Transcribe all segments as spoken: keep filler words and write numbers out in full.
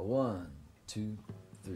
A one, two, three.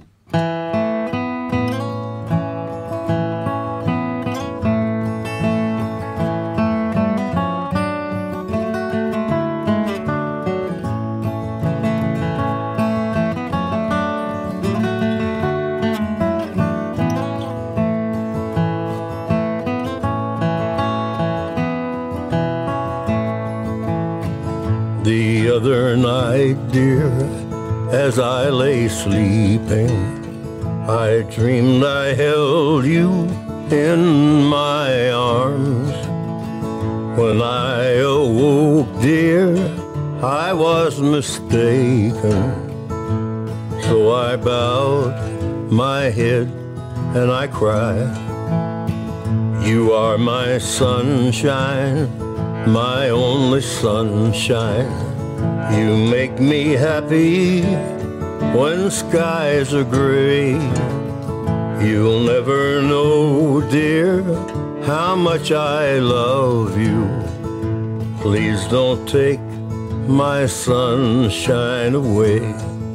The other night, dear, as I lay sleeping, I dreamed I held you in my arms. When I awoke, dear, I was mistaken. So I bowed my head and I cried. You are my sunshine, my only sunshine. You make me happy when skies are gray. You'll never know, dear, how much I love you. Please don't take my sunshine away.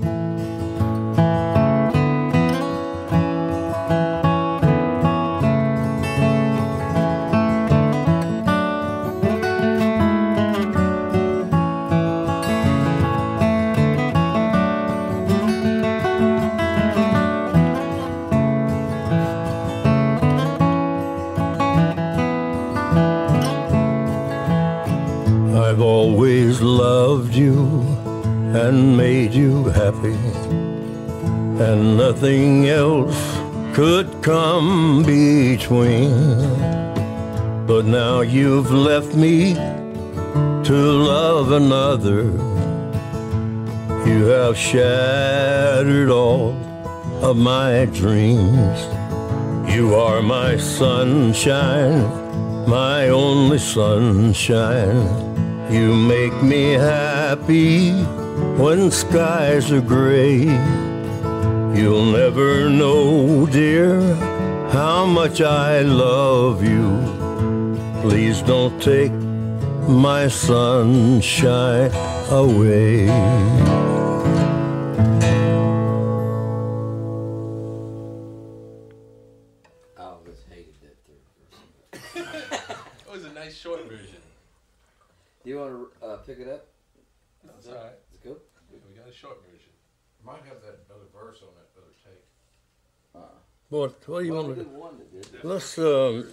I've always loved you and made you happy, and nothing else could come between. But now you've left me to love another. You have shattered all of my dreams. You are my sunshine, my only sunshine. You make me happy when skies are gray. You'll never know, dear, how much I love you. Please don't take my sunshine away. I always hated that third verse. It was a nice short version. Do you want to uh, pick it up? No, it's all right. Is it good? We got a short version. Might have that other verse on that other tape. Uh, What, what do you well, want we to did one that did. Let's, um,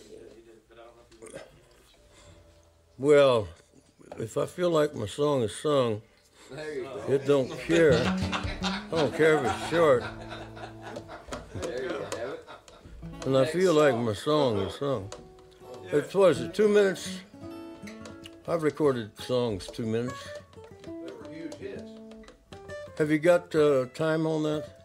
well, if I feel like my song is sung, There you go. it don't care. I don't care if it's short. There you have it. And I feel like my song is sung. It's, what is it, two minutes? I've recorded songs two minutes. They were huge hits. Have you got uh, time on that?